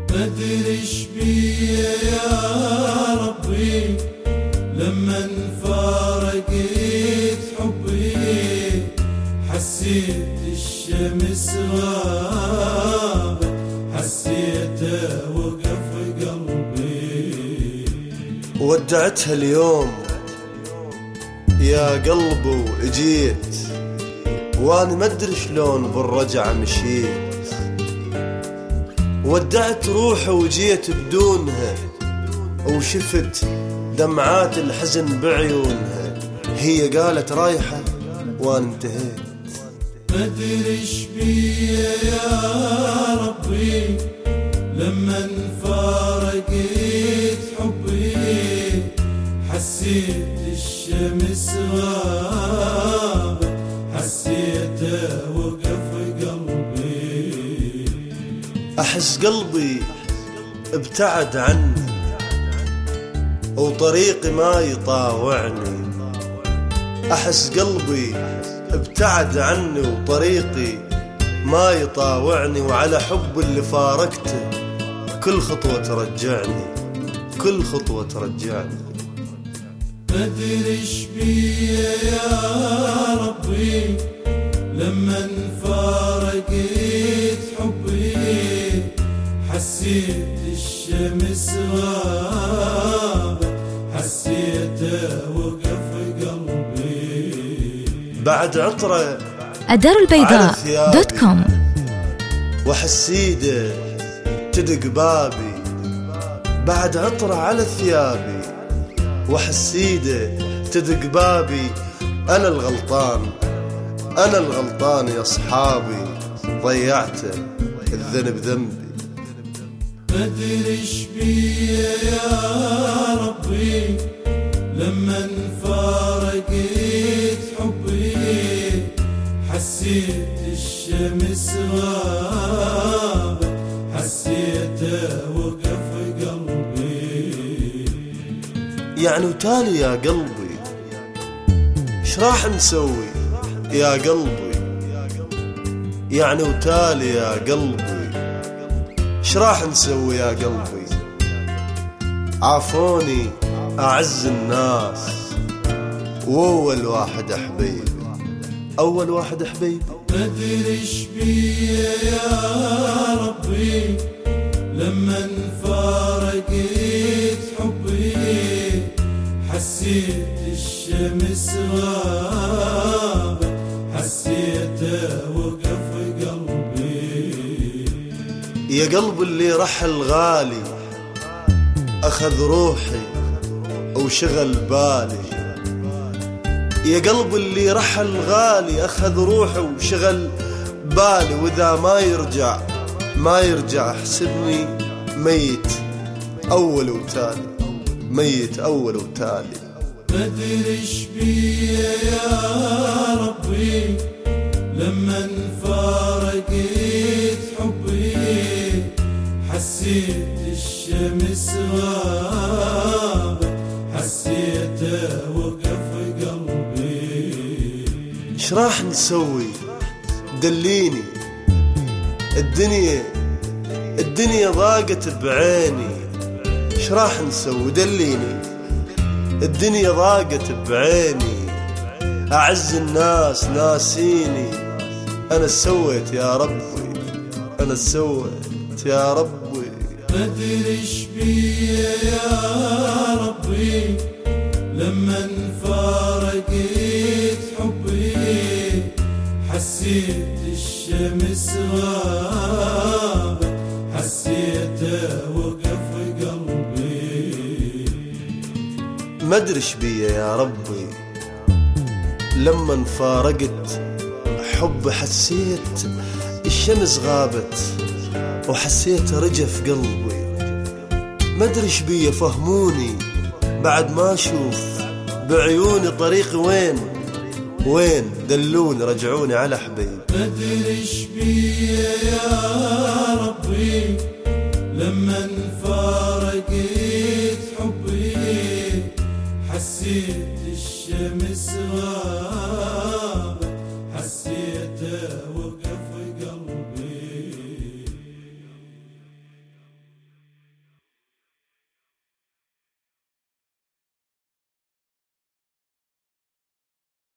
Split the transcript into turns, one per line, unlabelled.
مدري ايش بيا يا ربي لما فارقت حبي، حسيت الشمس غابت، حسيته وقف قلبي.
ودعتها اليوم يا قلب وجيت، وانا مدري شلون بالرجعة مشيت. ودعت روحي وجيت بدونها، وشفت دمعات الحزن بعيونها. هي قالت رايحة وانا انتهيت.
مدري ايش بيا يا ربي لما فارقت حبي، حسيت الشمس غابت، حسيته وقف قلبي.
أحس قلبي ابتعد عني وطريقي ما يطاوعني. أحس قلبي ابتعد عني وطريقي ما يطاوعني، وعلى حب اللي فارقته كل خطوة ترجعني، كل خطوة ترجعني.
مدري ايش بيا يا ربي لما فارقت حبي، حسيت الشمس غابت، حسيته وقف قلبي.
بعد عطرة
الدارالبيضاء.com
وحسيده تدق بابي. بعد عطرة على ثيابي وحسيده تدق بابي. أنا الغلطان، أنا الغلطان يا صحابي، ضيعته الذنب ذنبي.
مدري ايش بيا يا ربي لما فارقت حبي، حسيت الشمس غابت، حسيته وقف قلبي.
يعني وتالي يا قلبي ايش راح نسوي يا قلبي؟ يعني وتالي يا قلبي ايش راح نسوي يا قلبي؟ عافوني أعز الناس وأول واحد حبيبي، أول واحد حبيبي.
مدري ايش بيا يا ربي لما فارقت حبي، حسيت الشمس غابت، حسيته وقف قلبي.
يا قلب اللي رحل غالي أخذ روحي وشغل بالي. يا قلب اللي رحل غالي أخذ روحي وشغل بالي، وإذا ما يرجع احسبني ميت أول وتالي، ميت أول وتالي.
مدري ايش بيا يا ربي لما فارقت حبي، حسيت الشمس غابت، حسيته وقف قلبي.
ايش راح نسوي؟ دليني. الدنيا ضاقت بعيني. ايش راح نسوي؟ دليني. الدنيا ضاقت بعيني، أعز الناس ناسيني. أنا سويت يا ربي، أنا سويت يا ربي.
مدري ايش بيا يا ربي لما فارقت حبي، حسيت الشمس غابت، حسيته وقف قلبي.
مدري ايش بيا يا ربي لما فارقت حب، حسيت الشمس غابت وحسيت رجف قلبي. مدري ايش بيا فهموني بعد ما اشوف بعيوني طريقي وين دلوني رجعوني على حبيب.
مدري ايش بيا يا ربي لما فارقت حبي، حسيت الشمس غابت، حسيته وقف